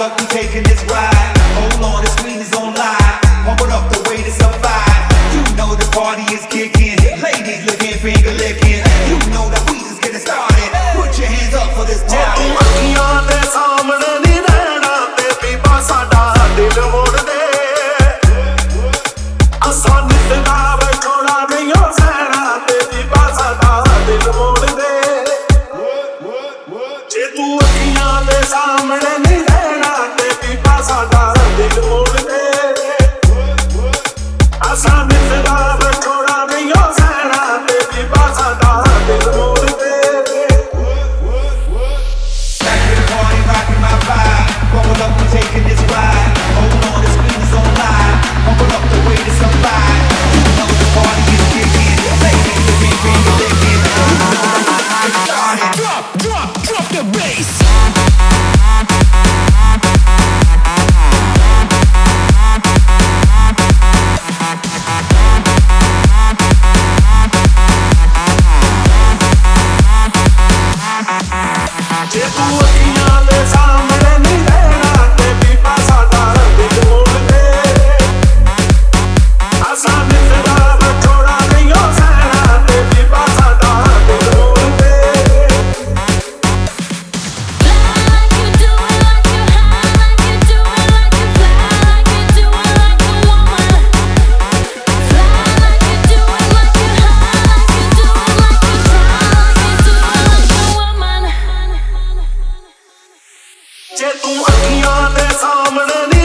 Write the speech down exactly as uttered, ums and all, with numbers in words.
Buckle up, we taking this ride. Hold on, the screen is on live. Pump it up the way to survive. You know the party is kicking. Ladies looking, finger licking. You know that we just getting started. Put your hands up for this party. ਅੱਖੀਆਂ ਦੇ ਸਾਹਮਣੇ ਨਹੀਂ ਰਹਿਣਾ ਤੇ ਬੀਬਾ ਸਾਡਾ ਦਿਲ ਮੋੜ ਦੇ ਅਸਾਂ ਨਿੱਤਦਾ ਬੈਠੋਣਾ ਨਹੀਂ ਹੋ ਸਹਿਣਾ ਤੇ ਬੀਬਾ ਸਾਡਾ ਦਿਲ ਮੋੜ ਦੇ ਜੇ ਤੂੰ ਅੱਖੀਆਂ ਦੇ ਸਾਹਮਣੇ ਨਹੀਂ ਰਹਿਣਾ ਤੇ ਬੀਬਾ ਸਾਡਾ ਦਿਲ ਮੋੜ ਦੇ ਅਸਾਂ ਨਿੱਤਦਾ ਬੈਠੋਣਾ ਨਹੀਂ ਹੋ ਸਹਿਣਾ ਤੇ ਬੀਬਾ ਸਾਡਾ ਦਿਲ ਮੋੜ ਦੇ Buckle up, we taking this ride. Hold on, the screen is on live. Pump it up the way to survive. You know the party is kicking. Ladies looking, finger licking. You know that we just getting started. Drop, drop, drop the bass. ਜੇ ਤੂੰ ਅੱਖੀਆਂ ਦੇ ਸਾਹਮਣੇ ਨਹੀਂ ਰਹਿਣਾ ਤੇ ਬੀਬਾ ਸਾਡਾ ਦਿਲ ਮੋੜ ਦੇ ਅਸਾਂ ਮਿਲਦਾ ਬਚੋੜਾ ਨਹੀਂ ਹੋ ਸਹਿਣਾ ਤੇ ਬੀਬਾ ਸਾਡਾ ਦਿਲ ਮੋੜ ਦੇ ਜੇ ਤੂੰ ਅੱਖੀਆਂ ਦੇ ਸਾਹਮਣੇ